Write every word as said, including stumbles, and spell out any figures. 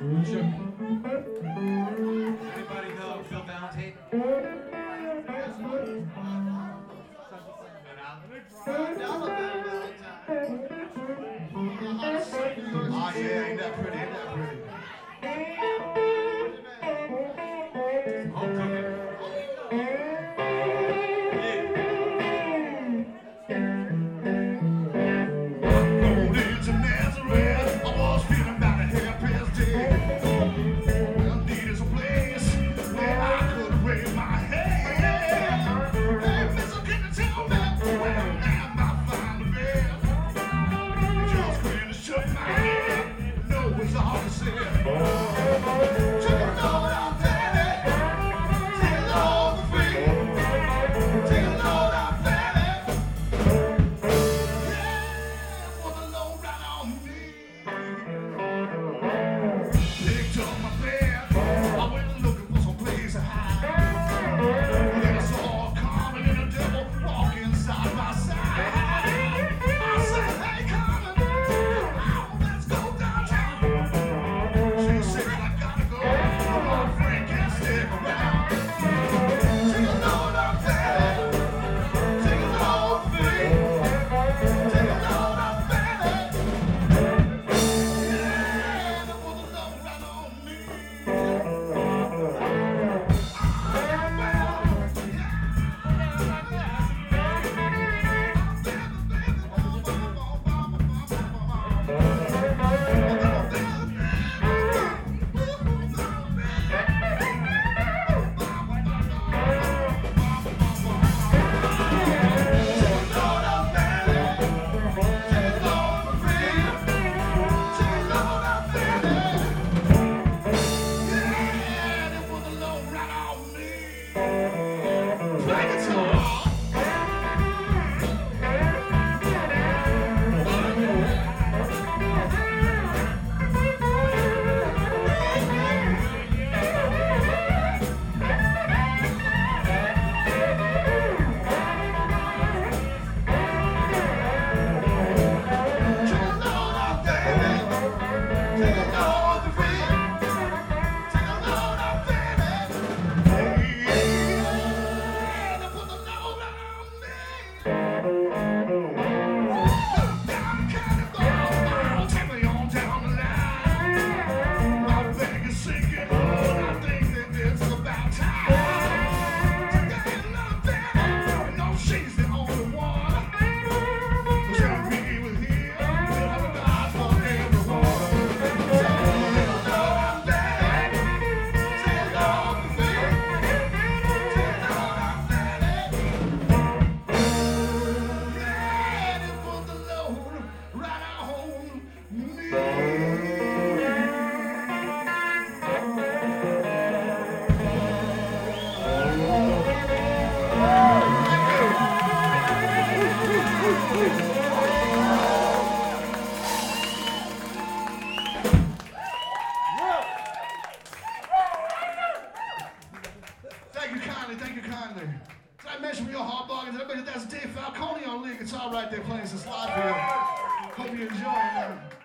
Anybody know Phil Valentine? Oh yeah, ain't that pretty, ain't that pretty? Home cooking. Thank you kindly, thank you kindly. Did I mention real hard bloggers? Everybody, that's Dave Falcone on lead guitar right there playing some slide for you. Hope you enjoy it, man.